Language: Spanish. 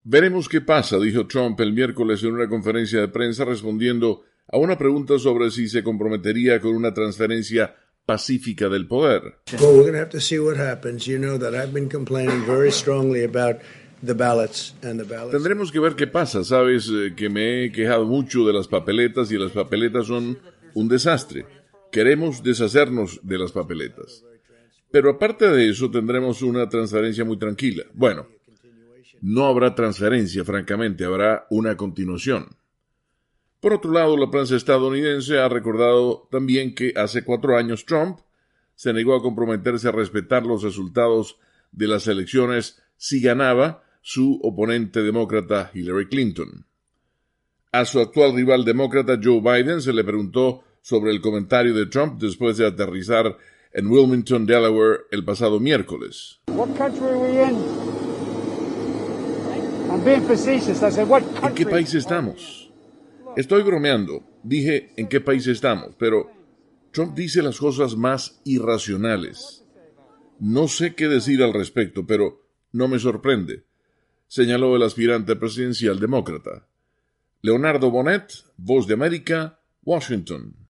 Veremos qué pasa, dijo Trump el miércoles en una conferencia de prensa respondiendo a una pregunta sobre si se comprometería con una transferencia pacífica del poder. Well, we're going to have to see what happens. You know that I've been complaining very strongly about the ballots and the ballots. Tendremos que ver qué pasa. Sabes que me he quejado mucho de las papeletas y las papeletas son un desastre. Queremos deshacernos de las papeletas. Pero aparte de eso tendremos una transferencia muy tranquila. Bueno, no habrá transferencia, francamente, habrá una continuación. Por otro lado, la prensa estadounidense ha recordado también que hace 4 años Trump se negó a comprometerse a respetar los resultados de las elecciones si ganaba su oponente demócrata Hillary Clinton. A su actual rival demócrata Joe Biden se le preguntó sobre el comentario de Trump después de aterrizar en Wilmington, Delaware, el pasado miércoles. What country are we in? I'm being facetious. I said, what country? ¿En qué país estamos? Estoy bromeando. Dije en qué país estamos, pero Trump dice las cosas más irracionales. No sé qué decir al respecto, pero no me sorprende, señaló el aspirante presidencial demócrata. Leonardo Bonet, Voz de América, Washington.